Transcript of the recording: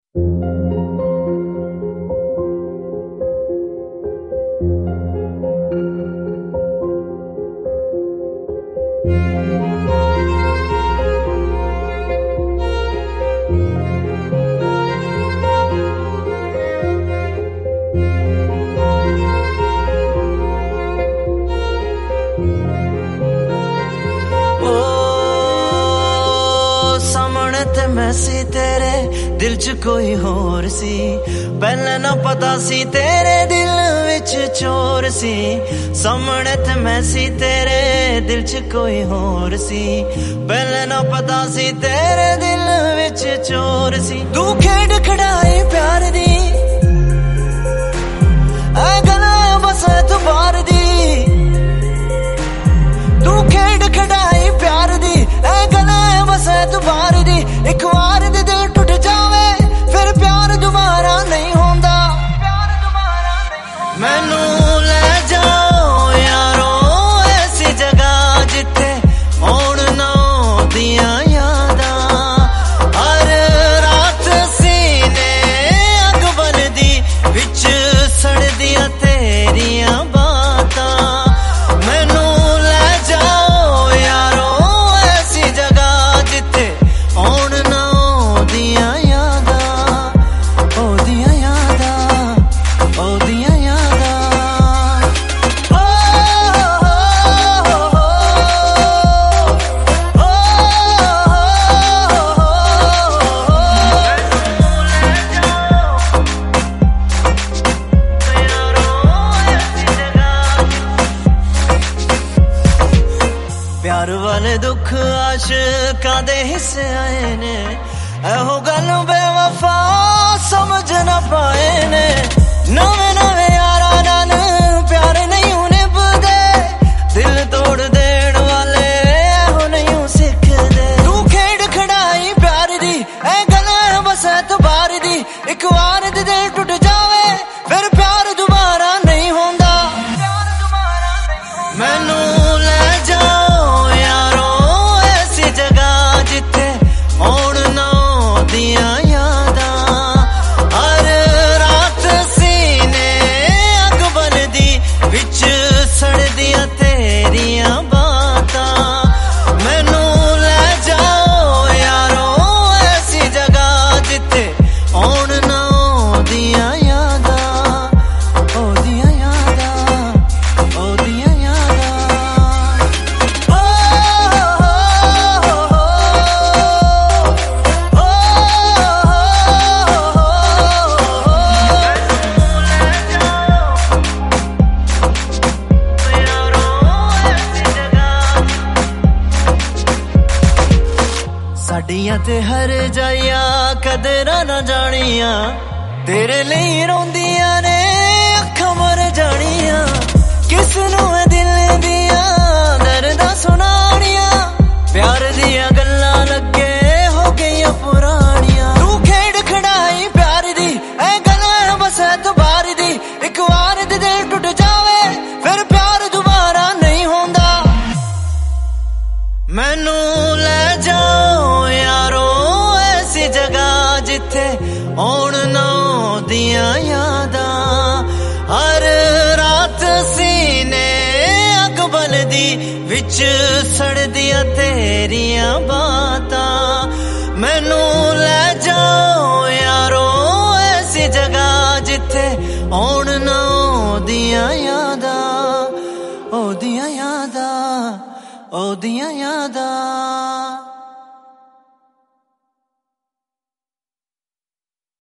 ते मैं सी तेरे दिल च कोई होर सी, पहले ना पता सी तेरे दिल विच चोर सी। सामने ते मैं सी तेरे दिल च कोई होर सी, पहले ना पता सी तेरे दिल विच चोर सी। तू खेड खड़ाई प्यार दी ऐ गला बस तू बार दी, तू खेड खड़ाई प्यार दी ऐ गला बस तू बार दी। एक बार दे दिल टूट जावे फिर प्यार दोबारा नहीं होंदा। मैनू ले जाओ यारो ऐसी जगह जिथे होण ना दियां यादां, हर रात सीने अग बनदी विच सड़दियां तेरियां बातां। मैनू ले जाओ यारो ऐसी जगह जिथे होण ना दियां यादां, ओ दियां यादां, ओ दियां यादां। ओ प्यार वाले दुख आशिकां दे हिस्से आए ने, एहो गल बेवफा समझ ना पाए ने। नवे नवे यारा नाल प्यार नहीं निभदे, दिल तोड़ देण वाले एहो नहीं सिखदे। तू खेड खड़ाई प्यार दी ऐ गल बस तू बार दी। एक बार दे दिल टूट जावे फिर प्यार दोबारा नहीं होंदा। मैनू ले जाओ यारो ऐसी जगह जिथे होण ना दियां यादां, हर रात सीने अग बनदी विच सड़दियां तेरियां बातां। मैनू ले जाओ यारो ऐसी जगह जिथे होण ना दियां यादां, ओ दियां यादां, ओ दियां यादां। ओ साडियां ते हर जाइया कदरां ना जानियां, तेरे लिए रोंदियां ने अखां मर जानियां। किस नूं है दिल दियां दर्दां सुनानियां, प्यार दियां गल्लां लगे हो गईयां पुरानियां। तू खेड खड़ाई प्यार दी ऐ गल्लां बस तू बार दी। एक बार दे दिल टूट जावे फिर प्यार दोबारा नहीं होंदा। मैनू ले जाओ यारो ऐसी जगह जिथे होण ना दियां यादां, हर रात सीने अग बनदी विच सड़दियां तेरियां बातां। मैनू ले जाओ यारो ऐसी जगह जिथे होण ना दियां यादां, ओ दियां यादां, ओ दियां यादां।